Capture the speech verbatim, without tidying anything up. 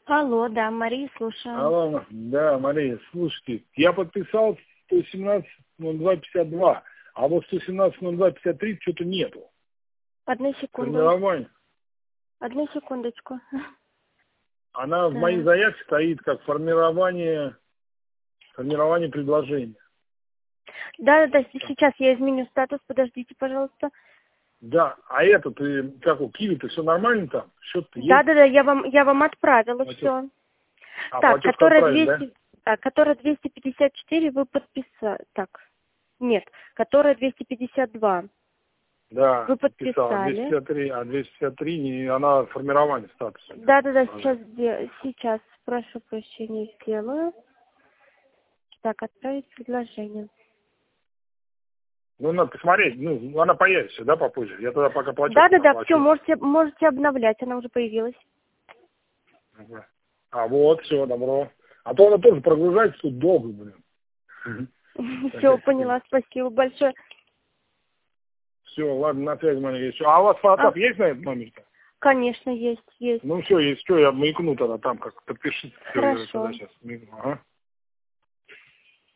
Алло, да, Мария, слушаю. Алло, да, Мария, слушайте, я подписал сто семнадцать ноль два пятьдесят два, а вот сто семнадцать ноль два пятьдесят три что-то нету. Одну секунду. Формирование. Одну секундочку. Она в Так. моей заявке стоит как формирование, формирование предложения. Да, да, да, сейчас я изменю статус, подождите, пожалуйста. Да, а это ты, как у Киви-то, все нормально там? Счет-то есть? Да, да, да, я вам, я вам отправила Платеж. все. А, Так, платеж которая отправили, да? двести, так, которая двести пятьдесят четыре вы подписали. Так, нет, которая двести пятьдесят два. Да, Вы подписал. двести подписали. пятьдесят три, а двести пятьдесят три, не, она формирование статуса. Да, да, да, сейчас, где- сейчас, прошу прощения, сделаю. Так, отправить предложение. Ну, надо посмотреть, ну, она появится, да, попозже? Я тогда пока платеж Да, да, да, оплачу. все, можете, можете обновлять, она уже появилась. Ага. А вот, все, добро. А то она тоже прогружается тут долго, блин. Все, поняла, спасибо большое. Все, ладно, на связи, Мария. Все. А у вас фотоаппарат А, есть на этот номер? конечно, есть, есть. Ну все, если что, я маякну тогда там, как подпишите. Все, я тогда Хорошо. сейчас маякну. Ага.